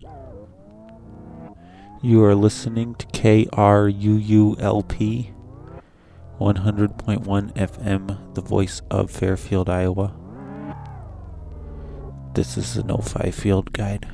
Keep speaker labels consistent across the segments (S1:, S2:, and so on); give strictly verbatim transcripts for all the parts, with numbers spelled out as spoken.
S1: You are listening to K R U U L P one hundred point one F M, the voice of Fairfield, Iowa. This is the No Five Field Guide.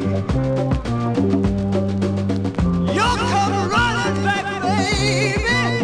S2: You're coming running back, baby.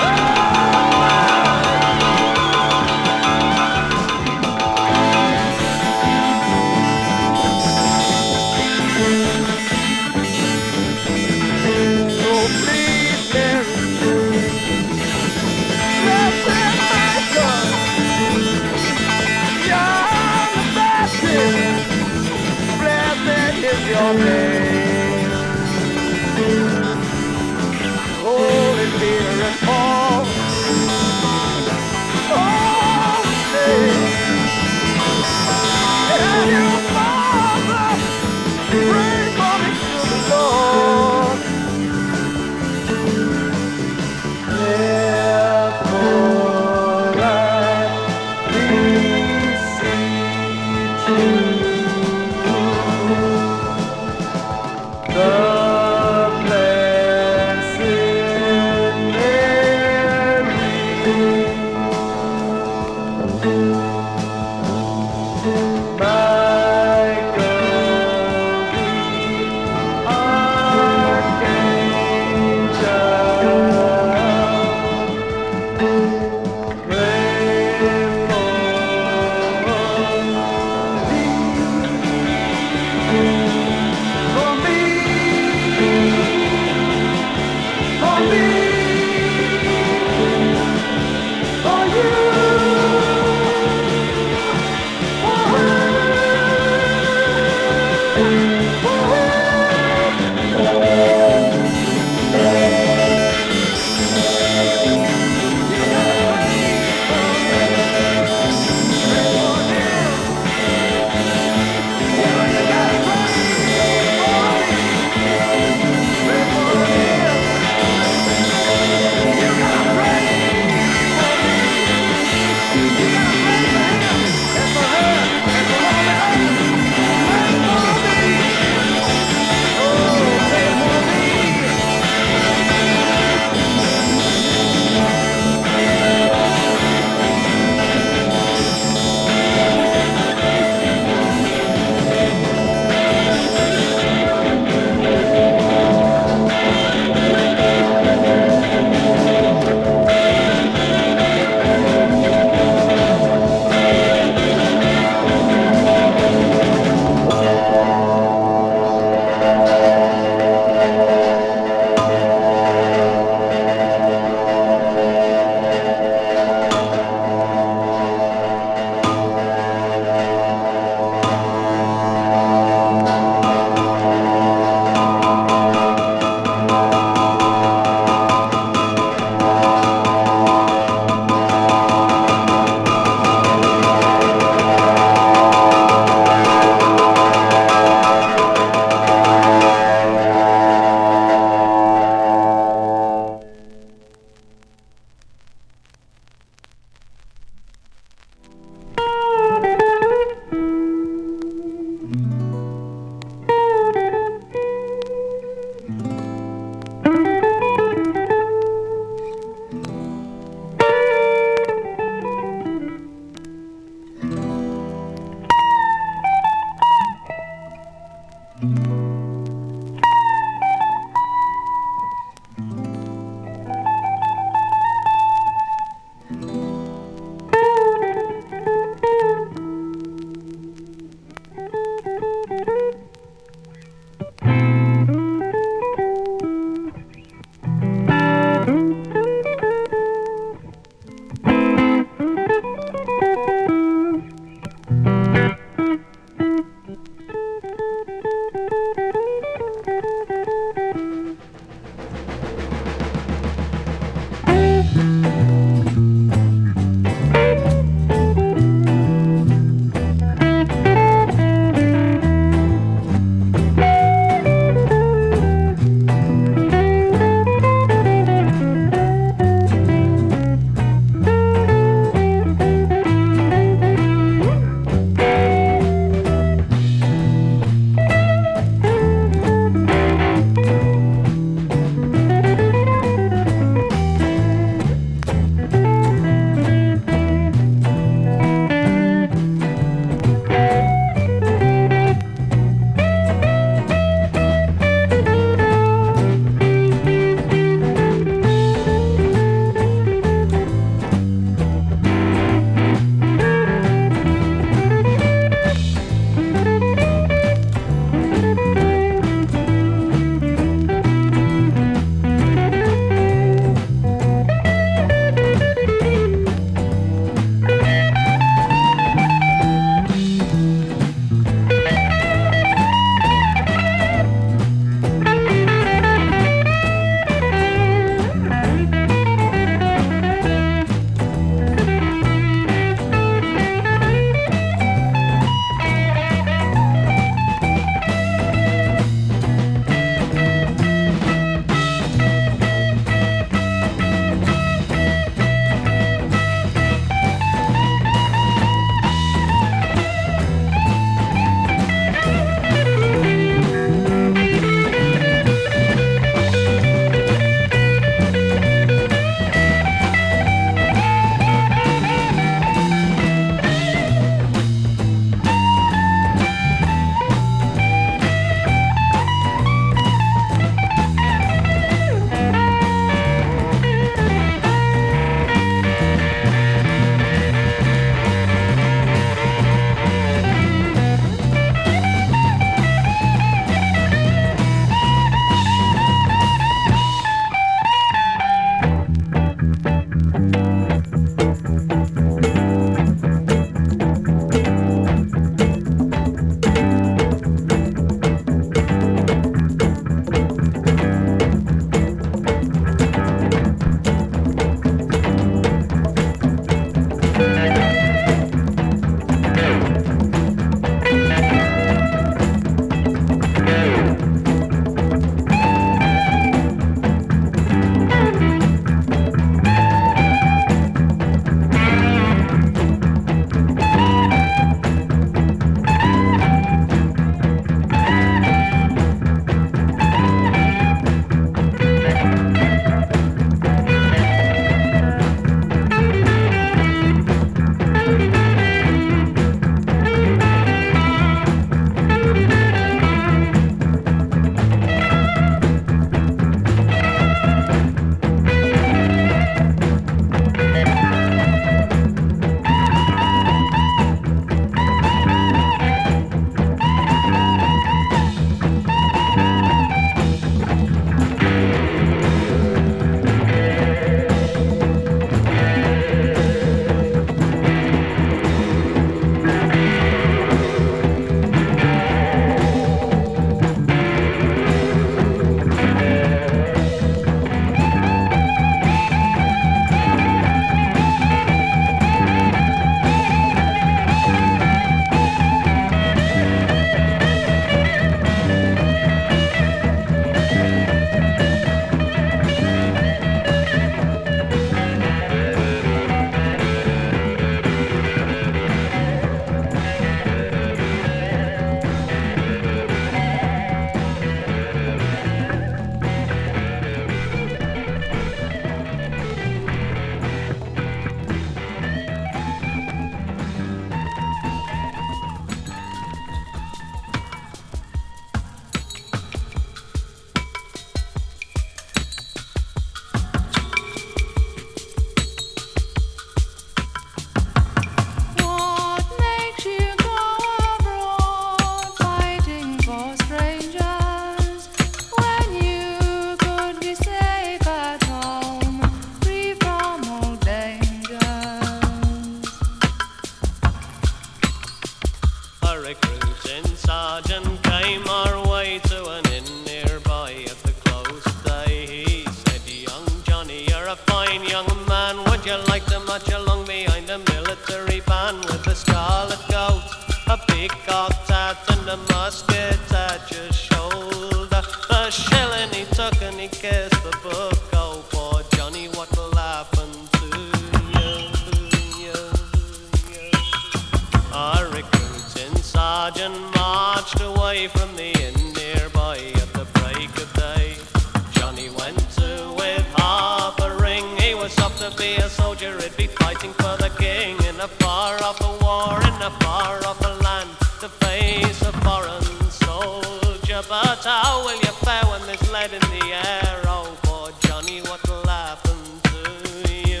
S2: march along behind a military band with a scarlet coat, a peacock hat and a musket at your shoulder. The shilling he took and he kissed the book. Oh, poor Johnny, what will happen to you? you, you? Our recruiting sergeant marched away from the inn nearby at the break of day. Johnny went to with half a ring. He was up to be a soldier, he'd be fighting for the king in a far off a war, in a far off a land, to face a foreign soldier. But how will you fare when there's lead in the air? Oh, poor Johnny, what will happen to you?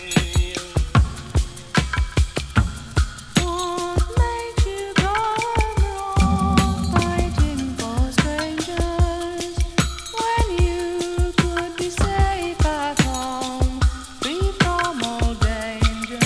S3: What made you go abroad fighting for strangers when you could be safe at home, free from all danger?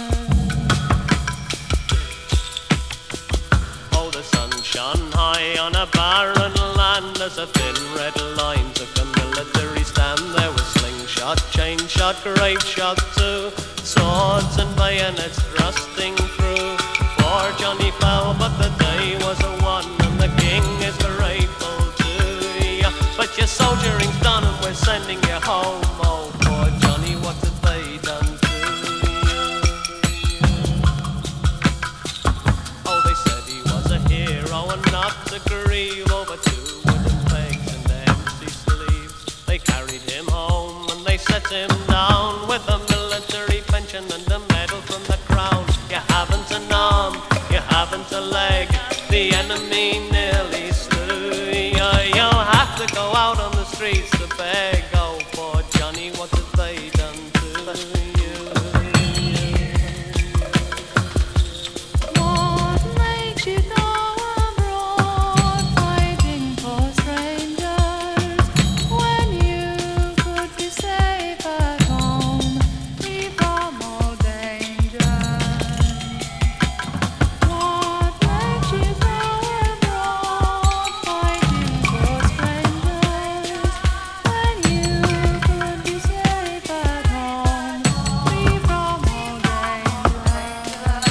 S2: Oh, the sun shone high on a barren land as a thin red line took a military stand. There was slingshot, chain shot, grape shot too, swords and bayonets thrusting through. Poor Johnny fell, but the day was a one, and the king is grateful to you. But your soldiering's done and we're sending you home. Oh, poor Johnny, what have they done to you? Oh, they said he was a hero and not to grieve over two wooden pegs and empty sleeves. They carried him home and they set him down with a military pension and a medal from the crown. You haven't an arm, you haven't a leg, the enemy nearly slew you. You'll have to go out on the streets to beg. Oh, poor Johnny, what have they done to you?
S3: What made you go abroad fighting for strangers when you could be safe at home, free from all danger? What made you go abroad fighting for strangers when you could be safe at home, free from all danger?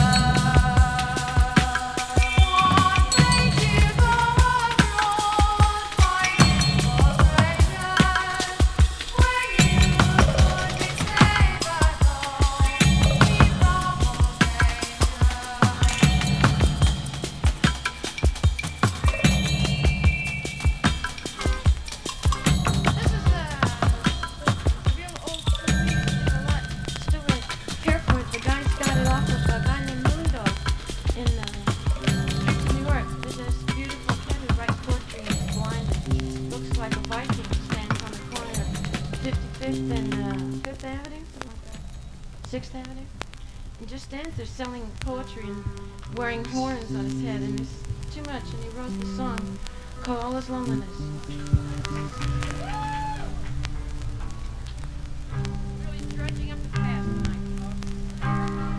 S4: sixth Avenue. He just stands there selling poetry and wearing horns on his head, and it's too much, and he wrote the song called All His Loneliness. Really dredging up the past tonight.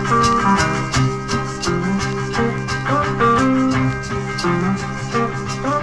S3: Thank you.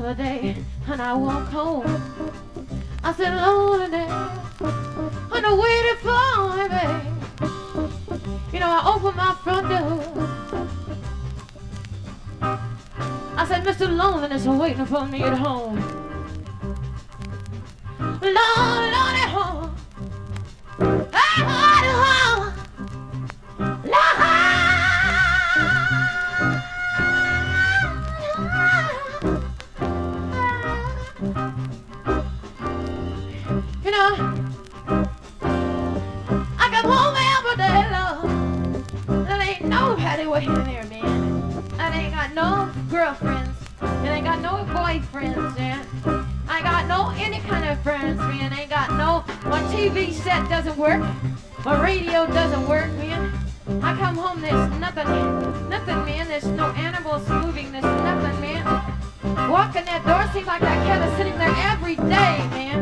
S4: other day, and I walked home. I said, lonely day, and I waited for my babe. You know, I opened my front door. I said, Mister Loneliness is waiting for me at home. Lord, Lord, at home. Lord, at home. You know, I come home every day, Lord. There ain't nobody waiting there, man. I ain't got no girlfriends, and ain't got no boyfriends, man. I got no any kind of friends, man. Ain't got no, my T V set doesn't work, my radio doesn't work, man. I come home, there's nothing, nothing, man. There's no animals moving, there's nothing, man. Walking that door seems like that cat is sitting there every day, man.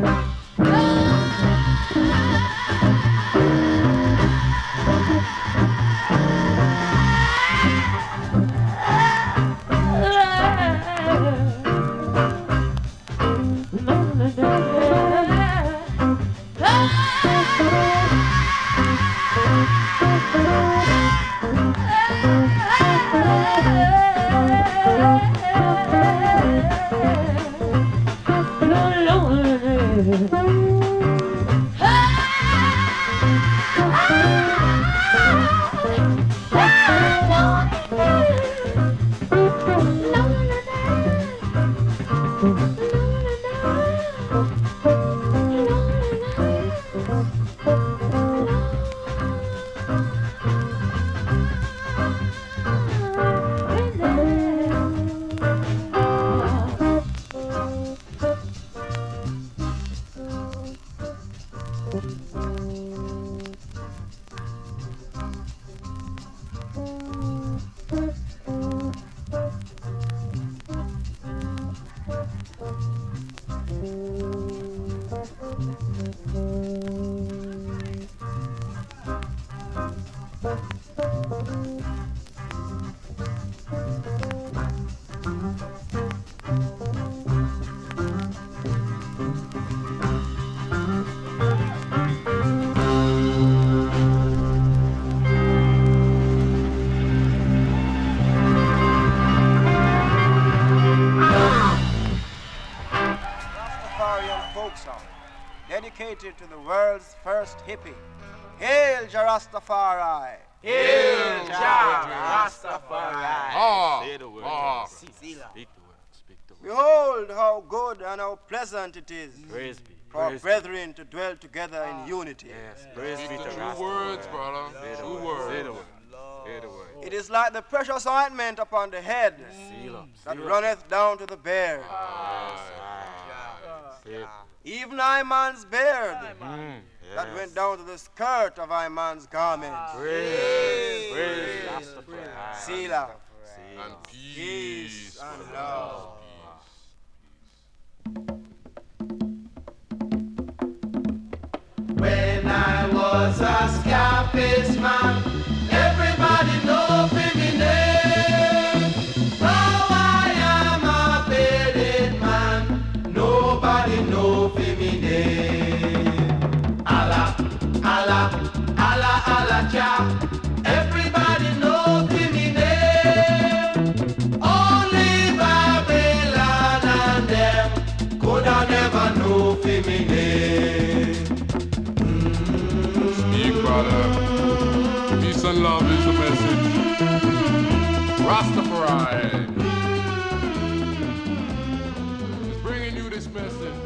S5: Dedicated to the world's first hippie. Hail Jarastafari!
S6: Hail Jarastafari!
S7: Ah,
S6: Say the word.
S7: ah.
S6: Speak the word. Speak the word.
S5: Behold how good and how pleasant it is
S6: Praise be.
S5: for
S6: Praise
S5: brethren to dwell together in unity.
S6: Yes. Praise be
S7: Speak
S6: to
S7: the
S6: Rastafari.
S7: true words, brother.
S6: Say the
S7: True
S6: word.
S7: words.
S6: Say the word. Say the word.
S5: It is like the precious ointment upon the head
S6: Seal up.
S5: that
S6: Seal up.
S5: runneth down to the beard.
S6: Say it.
S5: Even Iman's beard
S6: Mm,
S5: that
S6: yes.
S5: went down to the skirt of Iman's garment.
S6: Praise. Praise Rastafari.
S5: Selah.
S6: Seal
S7: And
S6: up.
S7: peace.
S5: Peace and
S7: brother.
S5: love.
S2: When I was a Scarface man, everybody know me name. Now I am a bearded man, nobody know me name. Allah, Allah, Allah, Allah, Jah. Everybody know me name. Only Babylon and them coulda never know me name.
S7: Speak, brother. Peace and love is the message. Rastafari is bringing you this message.